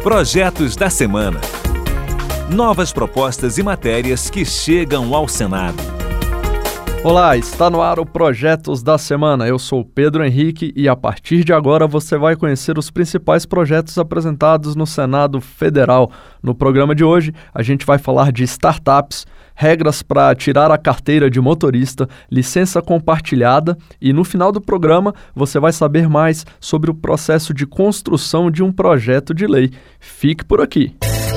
Projetos da Semana. Novas propostas e matérias que chegam ao Senado. Olá, está no ar o Projetos da Semana. Eu sou Pedro Henrique e a partir de agora você vai conhecer os principais projetos apresentados no Senado Federal. No programa de hoje, a gente vai falar de startups, regras para tirar a carteira de motorista, licença compartilhada e no final do programa você vai saber mais sobre o processo de construção de um projeto de lei. Fique por aqui.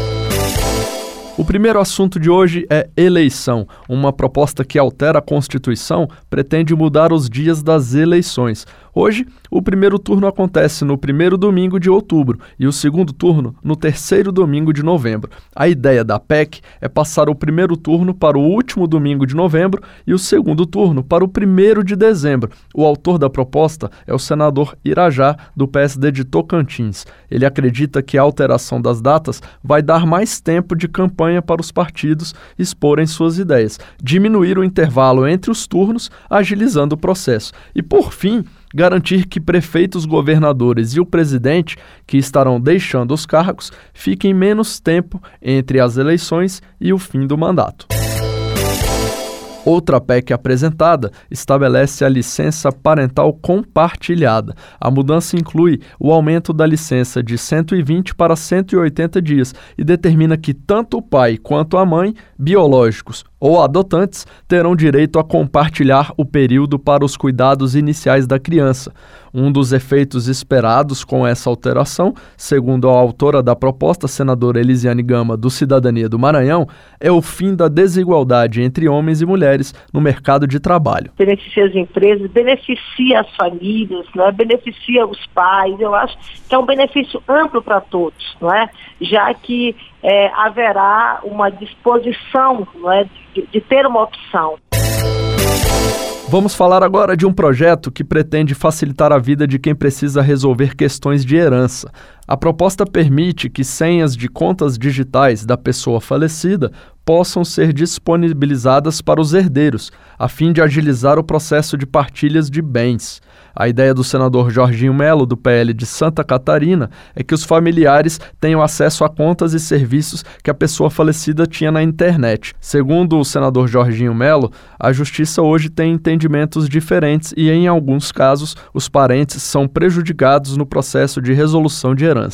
O primeiro assunto de hoje é eleição. Uma proposta que altera a Constituição pretende mudar os dias das eleições. Hoje, o primeiro turno acontece no primeiro domingo de outubro e o segundo turno no terceiro domingo de novembro. A ideia da PEC é passar o primeiro turno para o último domingo de novembro e o segundo turno para o 1º de dezembro. O autor da proposta é o senador Irajá, do PSD de Tocantins. Ele acredita que a alteração das datas vai dar mais tempo de campanha para os partidos exporem suas ideias, diminuir o intervalo entre os turnos, agilizando o processo. E, por fim, garantir que prefeitos, governadores e o presidente, que estarão deixando os cargos, fiquem menos tempo entre as eleições e o fim do mandato. Outra PEC apresentada estabelece a licença parental compartilhada. A mudança inclui o aumento da licença de 120 para 180 dias e determina que tanto o pai quanto a mãe, biológicos ou adotantes, terão direito a compartilhar o período para os cuidados iniciais da criança. Um dos efeitos esperados com essa alteração, segundo a autora da proposta, senadora Elisiane Gama, do Cidadania do Maranhão, é o fim da desigualdade entre homens e mulheres no mercado de trabalho. Beneficia as empresas, beneficia as famílias, né? Beneficia os pais. Eu acho que é um benefício amplo para todos, não é? Já que haverá uma disposição, não é, de ter uma opção. Vamos falar agora de um projeto que pretende facilitar a vida de quem precisa resolver questões de herança. A proposta permite que senhas de contas digitais da pessoa falecida possam ser disponibilizadas para os herdeiros, a fim de agilizar o processo de partilhas de bens. A ideia do senador Jorginho Melo, do PL de Santa Catarina, é que os familiares tenham acesso a contas e serviços que a pessoa falecida tinha na internet. Segundo o senador Jorginho Melo, a Justiça hoje tem entendimentos diferentes e, em alguns casos, os parentes são prejudicados no processo de resolução de herança.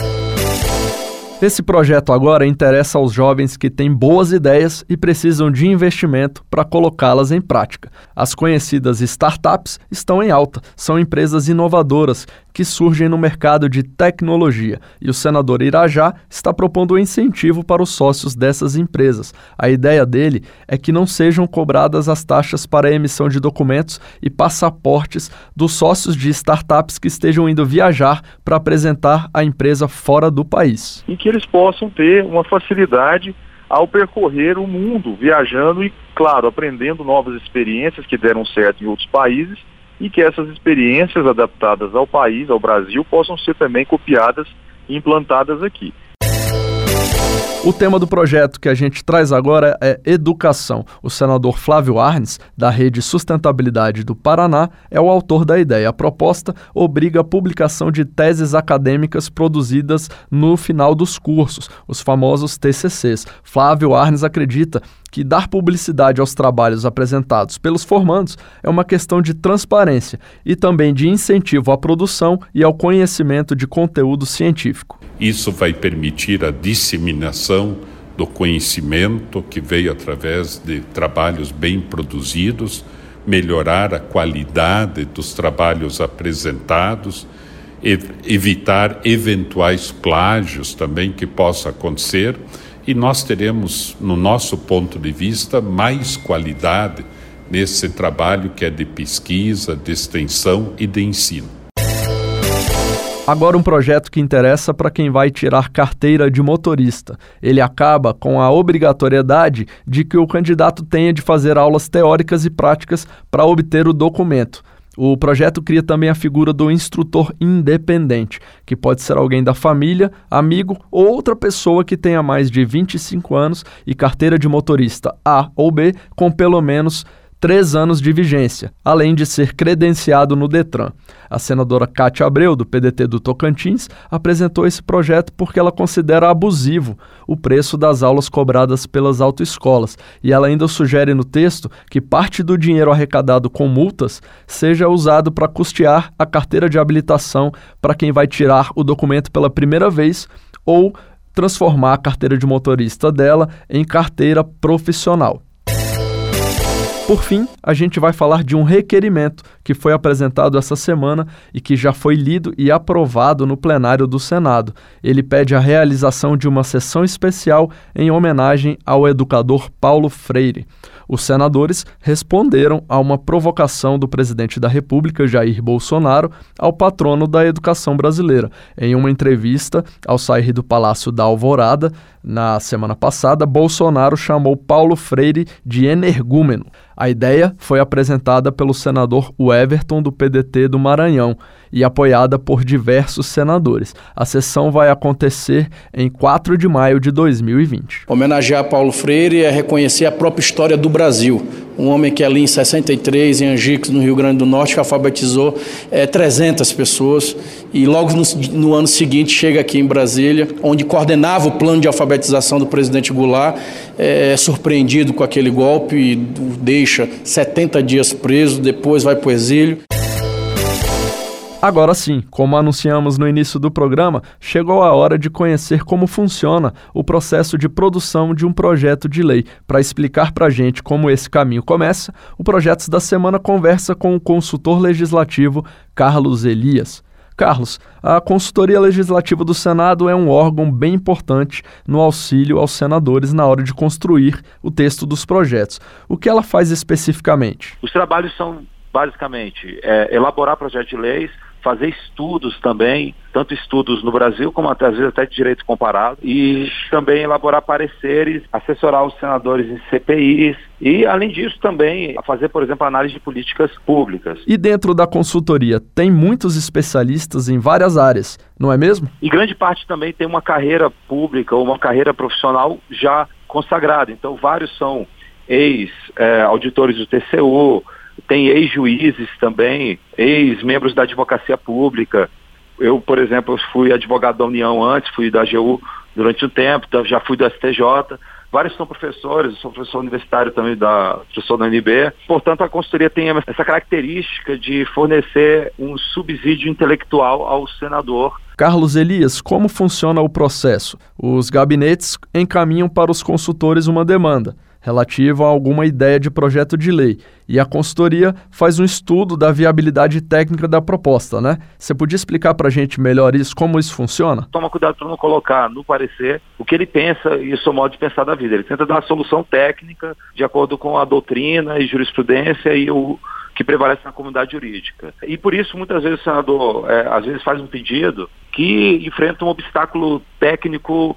Esse projeto agora interessa aos jovens que têm boas ideias e precisam de investimento para colocá-las em prática. As conhecidas startups estão em alta, são empresas inovadoras que surgem no mercado de tecnologia e o senador Irajá está propondo um incentivo para os sócios dessas empresas. A ideia dele é que não sejam cobradas as taxas para a emissão de documentos e passaportes dos sócios de startups que estejam indo viajar para apresentar a empresa fora do país. E que eles possam ter uma facilidade ao percorrer o mundo, viajando e, claro, aprendendo novas experiências que deram certo em outros países e que essas experiências adaptadas ao país, ao Brasil, possam ser também copiadas e implantadas aqui. O tema do projeto que a gente traz agora é educação. O senador Flávio Arnes, da Rede Sustentabilidade do Paraná, é o autor da ideia. A proposta obriga a publicação de teses acadêmicas produzidas no final dos cursos, os famosos TCCs. Flávio Arnes acredita que dar publicidade aos trabalhos apresentados pelos formandos é uma questão de transparência e também de incentivo à produção e ao conhecimento de conteúdo científico. Isso vai permitir a disseminação do conhecimento que veio através de trabalhos bem produzidos, melhorar a qualidade dos trabalhos apresentados, evitar eventuais plágios também que possa acontecer, e nós teremos, no nosso ponto de vista, mais qualidade nesse trabalho que é de pesquisa, de extensão e de ensino. Agora um projeto que interessa para quem vai tirar carteira de motorista. Ele acaba com a obrigatoriedade de que o candidato tenha de fazer aulas teóricas e práticas para obter o documento. O projeto cria também a figura do instrutor independente, que pode ser alguém da família, amigo ou outra pessoa que tenha mais de 25 anos e carteira de motorista A ou B com pelo menos 3 anos de vigência, além de ser credenciado no Detran. A senadora Cátia Abreu, do PDT do Tocantins, apresentou esse projeto porque ela considera abusivo o preço das aulas cobradas pelas autoescolas, e ela ainda sugere no texto que parte do dinheiro arrecadado com multas seja usado para custear a carteira de habilitação para quem vai tirar o documento pela primeira vez ou transformar a carteira de motorista dela em carteira profissional. Por fim, a gente vai falar de um requerimento que foi apresentado essa semana e que já foi lido e aprovado no plenário do Senado. Ele pede a realização de uma sessão especial em homenagem ao educador Paulo Freire. Os senadores responderam a uma provocação do presidente da República, Jair Bolsonaro, ao patrono da educação brasileira. Em uma entrevista ao sair do Palácio da Alvorada, na semana passada, Bolsonaro chamou Paulo Freire de energúmeno. A ideia foi apresentada pelo senador Everton, do PDT do Maranhão, e apoiada por diversos senadores. A sessão vai acontecer em 4 de maio de 2020. Homenagear Paulo Freire é reconhecer a própria história do Brasil. Um homem que ali em 63, em Angicos, no Rio Grande do Norte, que alfabetizou 300 pessoas, e logo no ano seguinte chega aqui em Brasília, onde coordenava o plano de alfabetização do presidente Goulart, surpreendido com aquele golpe e deixa 70 dias preso, depois vai para o exílio. Agora sim, como anunciamos no início do programa, chegou a hora de conhecer como funciona o processo de produção de um projeto de lei. Para explicar para a gente como esse caminho começa, o Projetos da Semana conversa com o consultor legislativo Carlos Elias. Carlos, a Consultoria Legislativa do Senado é um órgão bem importante no auxílio aos senadores na hora de construir o texto dos projetos. O que ela faz especificamente? Os trabalhos são, basicamente, elaborar projetos de leis, fazer estudos também, tanto estudos no Brasil como às vezes até de direito comparado, e também elaborar pareceres, assessorar os senadores em CPIs e, além disso, também fazer, por exemplo, análise de políticas públicas. E dentro da consultoria, tem muitos especialistas em várias áreas, não é mesmo? E grande parte também tem uma carreira pública ou uma carreira profissional já consagrada. Então, vários são ex-auditores do TCU, tem ex-juízes também, ex-membros da advocacia pública. Eu, por exemplo, fui advogado da União antes, fui da AGU durante um tempo, já fui do STJ. Vários são professores, eu sou professor universitário também, professor da UNB. Portanto, a consultoria tem essa característica de fornecer um subsídio intelectual ao senador. Carlos Elias, como funciona o processo? Os gabinetes encaminham para os consultores uma demanda relativa a alguma ideia de projeto de lei, e a consultoria faz um estudo da viabilidade técnica da proposta, né? Você podia explicar para a gente melhor isso, como isso funciona? Toma cuidado para não colocar no parecer o que ele pensa e o seu modo de pensar da vida. Ele tenta dar uma solução técnica de acordo com a doutrina e jurisprudência e o que prevalece na comunidade jurídica. E por isso, muitas vezes, o senador às vezes faz um pedido que enfrenta um obstáculo técnico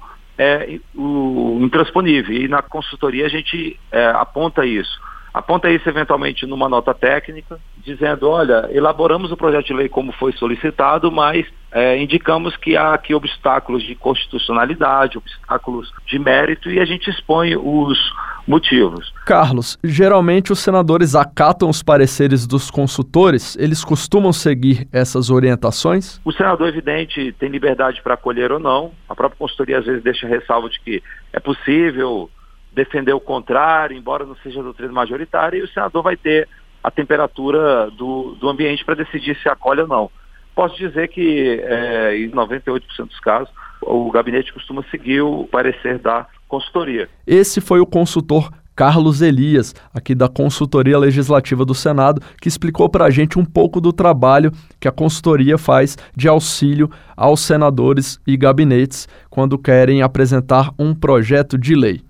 intransponível, e na consultoria a gente aponta isso eventualmente numa nota técnica, dizendo, olha, elaboramos o projeto de lei como foi solicitado, mas indicamos que há aqui obstáculos de constitucionalidade, obstáculos de mérito, e a gente expõe os motivos. Carlos, geralmente os senadores acatam os pareceres dos consultores? Eles costumam seguir essas orientações? O senador, evidente, tem liberdade para acolher ou não. A própria consultoria às vezes deixa ressalva de que é possível defender o contrário, embora não seja doutrina majoritária, e o senador vai ter a temperatura do ambiente para decidir se acolhe ou não. Posso dizer que, em 98% dos casos, o gabinete costuma seguir o parecer da consultoria. Esse foi o consultor Carlos Elias, aqui da Consultoria Legislativa do Senado, que explicou para a gente um pouco do trabalho que a consultoria faz de auxílio aos senadores e gabinetes quando querem apresentar um projeto de lei.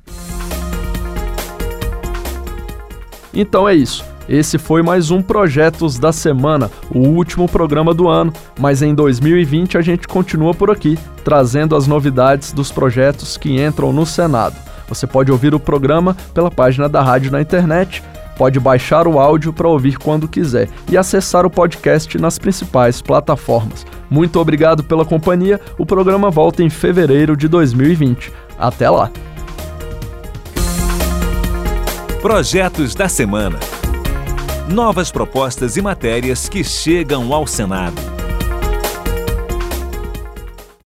Então é isso. Esse foi mais um Projetos da Semana, o último programa do ano, mas em 2020 a gente continua por aqui, trazendo as novidades dos projetos que entram no Senado. Você pode ouvir o programa pela página da rádio na internet, pode baixar o áudio para ouvir quando quiser e acessar o podcast nas principais plataformas. Muito obrigado pela companhia, o programa volta em fevereiro de 2020. Até lá! Projetos da Semana. Novas propostas e matérias que chegam ao Senado.